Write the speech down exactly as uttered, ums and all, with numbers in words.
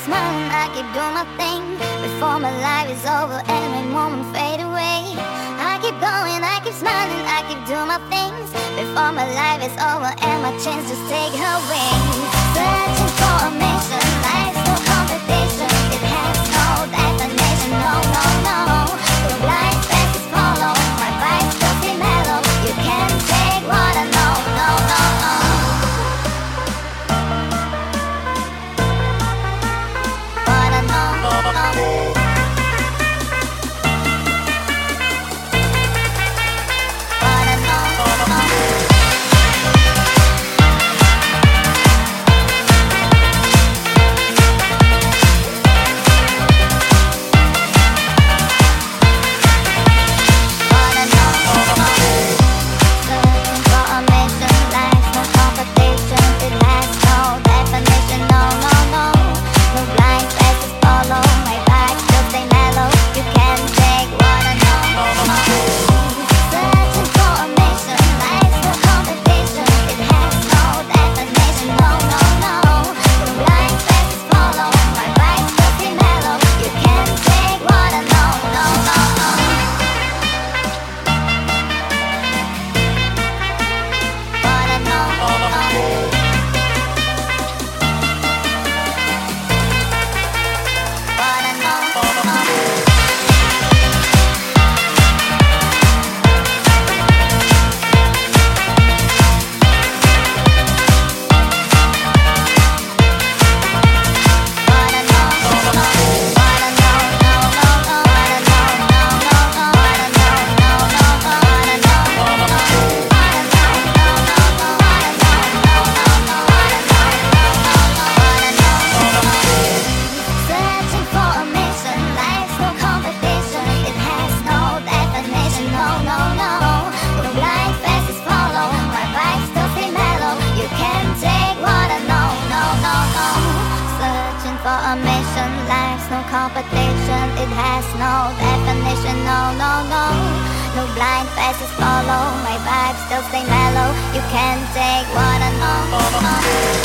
smiling, I keep doing my thing before my life is over and my moment fade away. I keep going, I keep smiling, I keep doing my things before my life is over and my chance just take her wings. Searching for a mission, life's no competition. It has no definition, no, no, no. The blind faces follow, my vibes still stay mellow. You can't take what I know, no, no, no. What I know, no. Competition, it has no definition, no, no, no. No blind faces follow, my vibes still stay mellow. You can't take what I know.